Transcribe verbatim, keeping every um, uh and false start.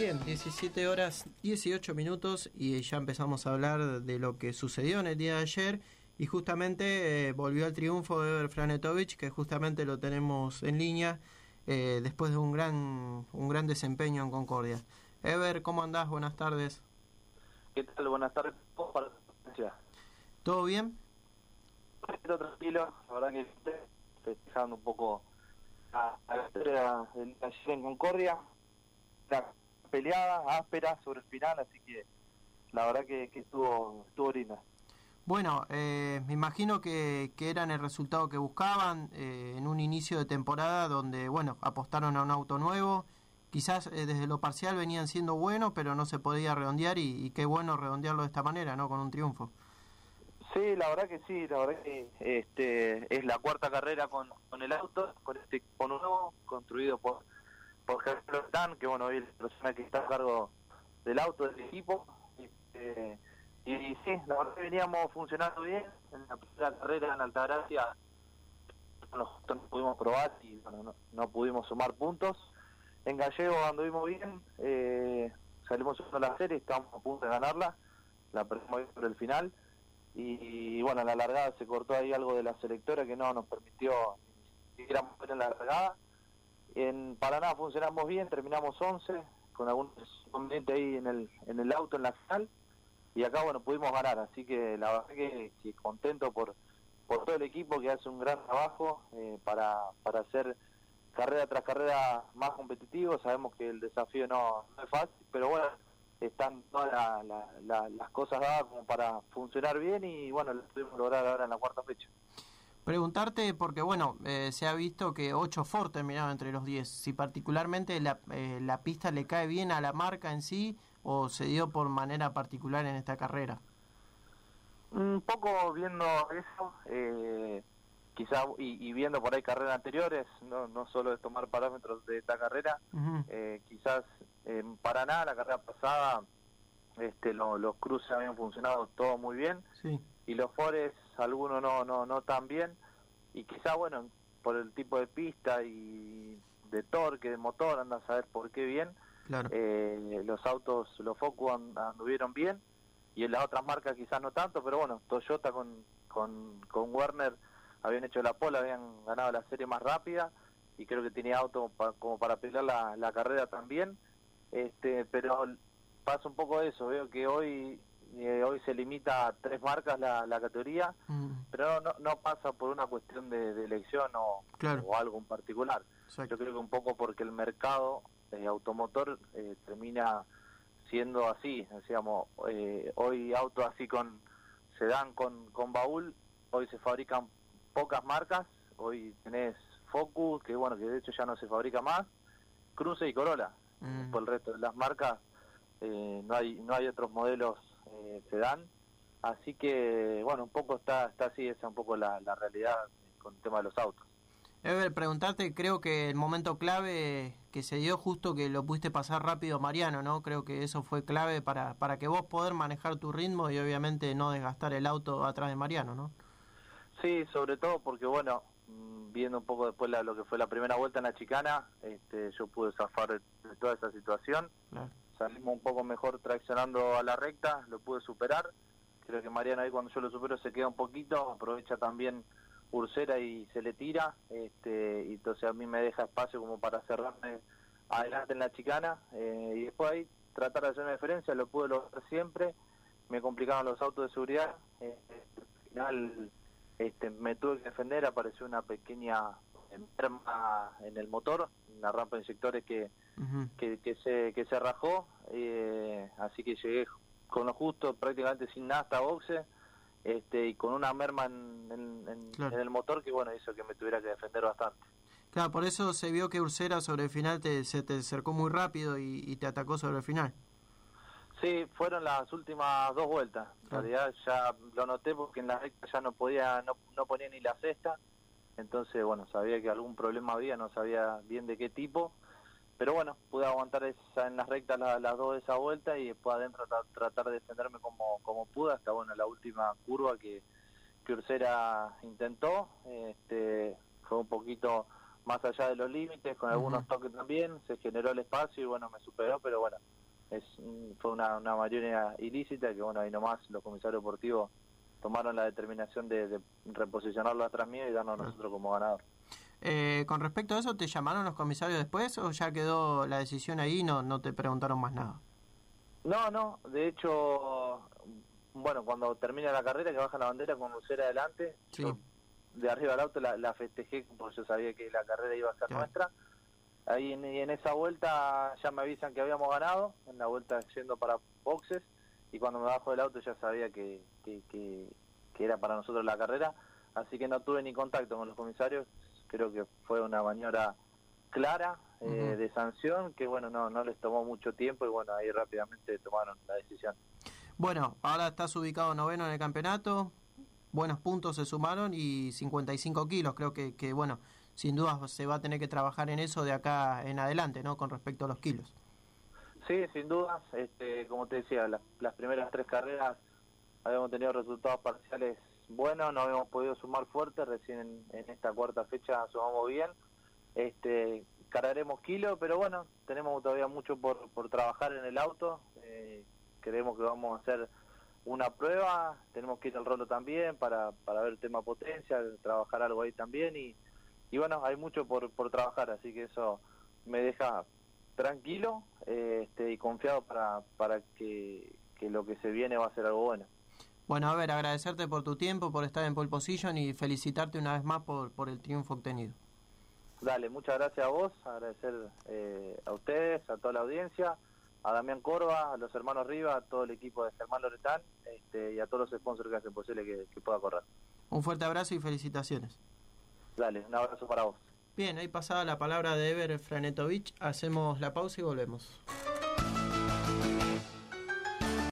Bien, diecisiete horas dieciocho minutos y ya empezamos a hablar de lo que sucedió en el día de ayer y justamente eh, volvió al triunfo de Ever Franetovich, que justamente lo tenemos en línea eh, después de un gran un gran desempeño en Concordia. Ever, ¿cómo andás? Buenas tardes. ¿Qué tal? Buenas tardes. ¿Todo bien? Todo tranquilo, la verdad que estoy festejando un poco a, a la historia del ayer en Concordia, la peleada, áspera sobre el final, así que la verdad que, que estuvo estuvo linda. Bueno, eh, me imagino que, que eran el resultado que buscaban eh, en un inicio de temporada donde, bueno, apostaron a un auto nuevo, quizás eh, desde lo parcial venían siendo buenos, pero no se podía redondear y, y qué bueno redondearlo de esta manera, ¿no? Con un triunfo. Sí, la verdad que sí, la verdad que este es la cuarta carrera con, con el auto, con este equipo nuevo, construido por por Gerardo Tan, que bueno, hoy es la persona que está a cargo del auto, del equipo. Este, y, y sí, la verdad que veníamos funcionando bien. En la primera carrera en Altagracia nosotros no pudimos probar y bueno, no, no pudimos sumar puntos. En Gallego anduvimos bien, eh, salimos segundo de la serie, estábamos a punto de ganarla, la perdimos por el final. Y, y bueno, en la largada se cortó ahí algo de la selectora que no nos permitió ni siquiera mover en la largada. En Paraná funcionamos bien, terminamos once, con algún inconveniente ahí en el en el auto, en la final, y acá, bueno, pudimos ganar, así que la verdad que, que contento por por todo el equipo que hace un gran trabajo eh, para, para hacer carrera tras carrera más competitivo. Sabemos que el desafío no, no es fácil, pero bueno, están todas la, la, la, las cosas dadas como para funcionar bien y bueno, lo pudimos lograr ahora en la cuarta fecha. Preguntarte, porque bueno, eh, se ha visto que ocho Ford terminaron entre los diez, si particularmente la, eh, la pista le cae bien a la marca en sí o se dio por manera particular en esta carrera. Un poco viendo eso, eh, quizá y, y viendo por ahí carreras anteriores, no, no solo de tomar parámetros de esta carrera, uh-huh. eh, quizás en Paraná, la carrera pasada, este, lo, los cruces habían funcionado todo muy bien, sí. Y los Fores algunos no no no tan bien, y quizá bueno, por el tipo de pista y de torque, de motor, anda a saber por qué bien, claro. eh, los autos, los Focus anduvieron bien, y en las otras marcas quizás no tanto, pero bueno, Toyota con, con, con Werner habían hecho la pole, habían ganado la serie más rápida, y creo que tenía auto pa, como para pelear la, la carrera también, este pero pasa un poco eso, veo que hoy eh, hoy se limita a tres marcas la, la categoría, mm. pero no, no pasa por una cuestión de, de elección o, claro. o algo en particular. Exacto. Yo creo que un poco porque el mercado eh, automotor eh, termina siendo así, decíamos, eh, hoy autos así con sedán con, con baúl, hoy se fabrican pocas marcas, hoy tenés Focus, que bueno, que de hecho ya no se fabrica más, Cruze y Corolla, mm. por el resto de las marcas eh, no hay no hay otros modelos eh, sedán, así que bueno, un poco está está así, esa es un poco la, la realidad con el tema de los autos. Ever, preguntarte, creo que el momento clave que se dio justo que lo pudiste pasar rápido Mariano, ¿no? Creo que eso fue clave para para que vos poder manejar tu ritmo y obviamente no desgastar el auto atrás de Mariano, ¿no? Sí, sobre todo porque bueno, viendo un poco después la, lo que fue la primera vuelta en la chicana, este, yo pude zafar de, de toda esa situación, claro. Salimos un poco mejor traccionando a la recta, lo pude superar, creo que Mariano ahí cuando yo lo supero se queda un poquito, aprovecha también Ursera y se le tira, este, y entonces a mí me deja espacio como para cerrarme adelante en la chicana, eh, y después ahí tratar de hacer una diferencia, lo pude lograr siempre, me complicaron los autos de seguridad, eh, al final este, me tuve que defender, apareció una pequeña merma en el motor, una rampa de inyectores que, uh-huh. que, que se que se rajó, eh, así que llegué con lo justo, prácticamente sin nada hasta boxe, este, y con una merma en, en, en, claro. en el motor que bueno hizo que me tuviera que defender bastante. Claro, por eso se vio que Ursera sobre el final te, se te acercó muy rápido y, y te atacó sobre el final. Sí, fueron las últimas dos vueltas. En claro. realidad ya lo noté porque en la recta ya no podía, no, no ponía ni la sexta. Entonces, bueno, sabía que algún problema había, no sabía bien de qué tipo. Pero bueno, pude aguantar esa, en las rectas la, las dos de esa vuelta y después adentro tra- tratar de defenderme como, como pude hasta bueno la última curva que, que Ursera intentó. Este, fue un poquito más allá de los límites, con algunos uh-huh. toques también, se generó el espacio y bueno, me superó, pero bueno, es fue una, una maniobra ilícita que, bueno, ahí nomás los comisarios deportivos tomaron la determinación de, de reposicionarlo atrás mío y darnos a nosotros como ganador. Eh, con respecto a eso, ¿te llamaron los comisarios después o ya quedó la decisión ahí y no, no te preguntaron más nada? No, no, de hecho, bueno, cuando termina la carrera, que baja la bandera con Lucera adelante, sí. Yo de arriba del auto la, la festejé porque yo sabía que la carrera iba a ser claro. nuestra. Ahí en, en esa vuelta ya me avisan que habíamos ganado, en la vuelta yendo para boxes, y cuando me bajo del auto ya sabía que, que, que, que era para nosotros la carrera, así que no tuve ni contacto con los comisarios. Creo que fue una maniobra clara eh, uh-huh. de sanción, que bueno, no, no les tomó mucho tiempo y bueno, ahí rápidamente tomaron la decisión. Bueno, ahora estás ubicado noveno en el campeonato, buenos puntos se sumaron y cincuenta y cinco kilos, creo que, que bueno, sin duda se va a tener que trabajar en eso de acá en adelante, ¿no? Con respecto a los kilos. Sí, sin dudas, este, como te decía, las, las primeras tres carreras habíamos tenido resultados parciales buenos, no habíamos podido sumar fuerte, recién en, en esta cuarta fecha sumamos bien, este, cargaremos kilos, pero bueno, tenemos todavía mucho por, por trabajar en el auto, eh, creemos que vamos a hacer una prueba, tenemos que ir al rolo también para, para ver el tema potencia, trabajar algo ahí también y, y bueno, hay mucho por, por trabajar, así que eso me deja tranquilo eh, este, y confiado para, para que, que lo que se viene va a ser algo bueno. Bueno, a ver, agradecerte por tu tiempo, por estar en pole position y felicitarte una vez más por, por el triunfo obtenido. Dale, muchas gracias a vos, agradecer eh, a ustedes, a toda la audiencia, a Damián Corva, a los hermanos Riva, a todo el equipo de Germán Loretán este, y a todos los sponsors que hacen posible que, que pueda correr. Un fuerte abrazo y felicitaciones. Dale, un abrazo para vos. Bien, ahí pasada la palabra de Ever Franetovich, hacemos la pausa y volvemos.